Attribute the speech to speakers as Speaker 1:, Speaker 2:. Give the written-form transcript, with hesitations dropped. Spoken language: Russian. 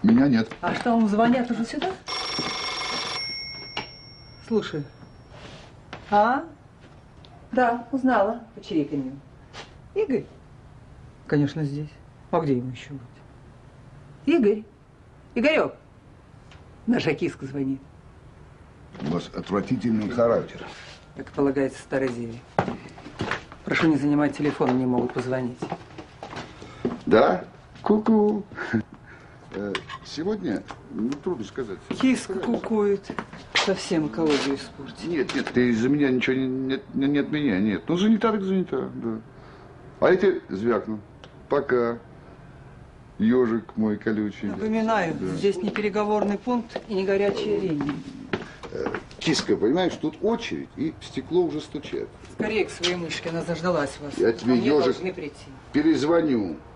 Speaker 1: Меня нет.
Speaker 2: А что, вам звонят уже сюда? Слушай. А? Да, узнала по чириканью. Игорь? Конечно, здесь. А где ему еще быть? Игорь? Игорек? Наша киска звонит.
Speaker 1: У вас отвратительный характер.
Speaker 2: Как полагается старой деве. Прошу не занимать телефон, мне могут позвонить.
Speaker 1: Да? Ку-ку. Сегодня, ну, трудно сказать.
Speaker 2: Киска кукует. Совсем экологию испортит.
Speaker 1: Нет, нет, ты из-за меня ничего не от меня, нет. Ну, занята так занята, да. А я тебе звякну. Пока. Ежик мой колючий.
Speaker 2: Напоминаю,
Speaker 1: да.
Speaker 2: Здесь не переговорный пункт и не горячая линия.
Speaker 1: Киска, понимаешь, тут очередь, и стекло уже стучит.
Speaker 2: Скорее к своей мышке, она заждалась вас.
Speaker 1: Я тебе,
Speaker 2: Ко мне
Speaker 1: ежик,
Speaker 2: должны прийти.
Speaker 1: перезвоню.